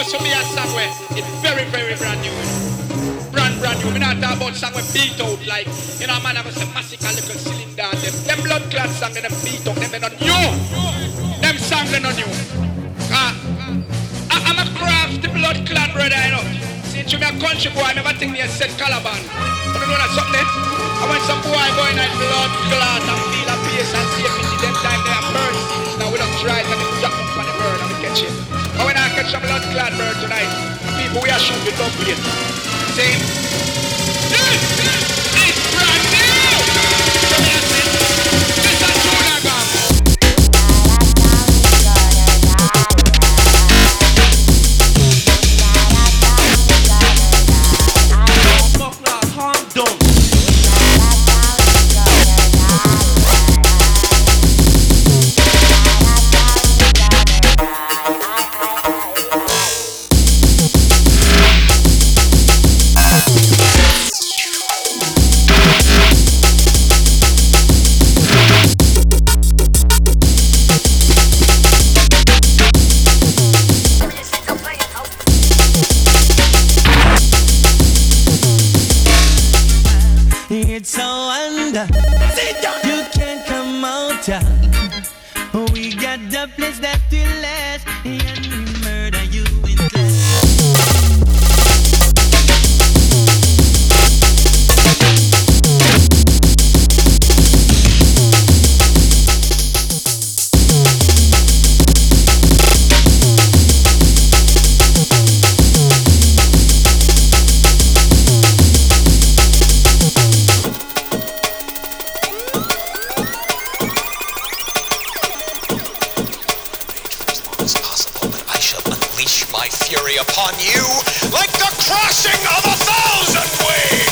so me a song where it's very, very brand new. Brand new. Me not talk about song where beat out like, you know, man, I was a massacre little cylinder. Them blood clot song and them beat out, them not new. Them song they not new. I'm a crafty blood clot brother, you know. See, to me a country boy, I never think me a set Calaban. You don't know that something? I want some boy going at blood clot and feel a pace and safety. Them time they are bird seeds. Now we don't try it and we jump up on the bird and we catch it. But when I catch a blood clot bird tonight, people we are shooting with don't play. See? This is brand new! So me a say, this a tuna gum. It's a wonder you can't come out. We got the place that will last, and we murder you in class. My fury upon you like the crashing of 1,000 waves!